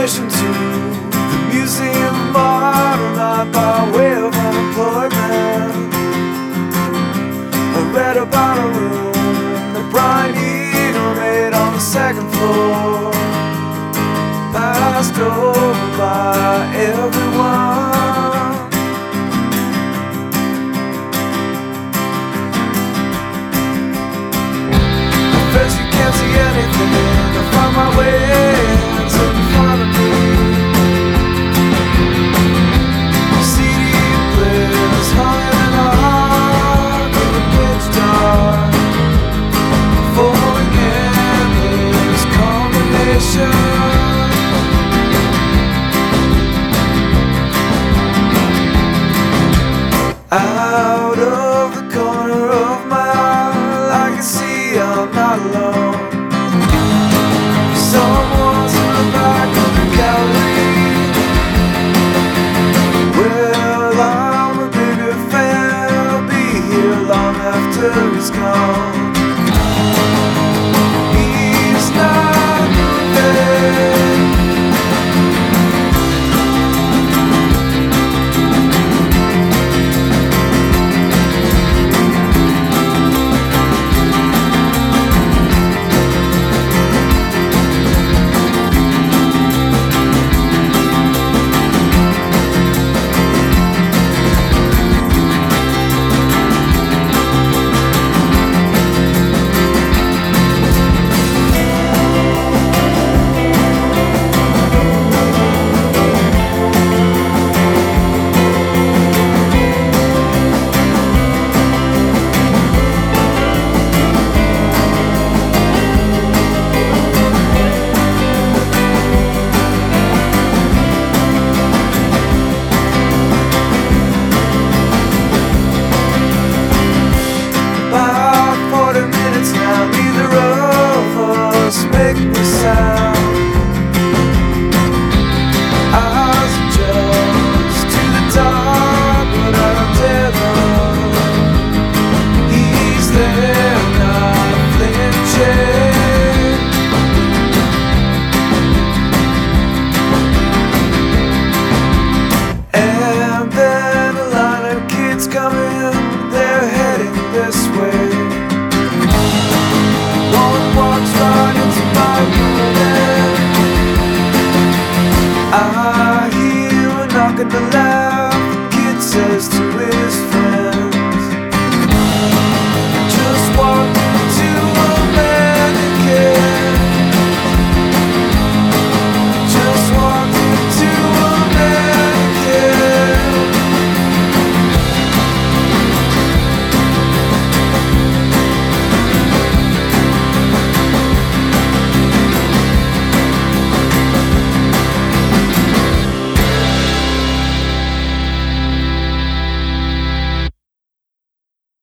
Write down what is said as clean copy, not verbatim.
admission to the Museum of Modern Art by way of unemployment. I read about a room that Brian Eno made on the second floor, passed over by everyone. First you can't see anything, I find my way to the front of me. CD players hung in a hog in the pitch dark, falling in this combination. Out of the corner of my eye, I can see I'm not alone. Someone's in the back of the gallery. Well, I'm a bigger fan, I'll be here long after he's gone.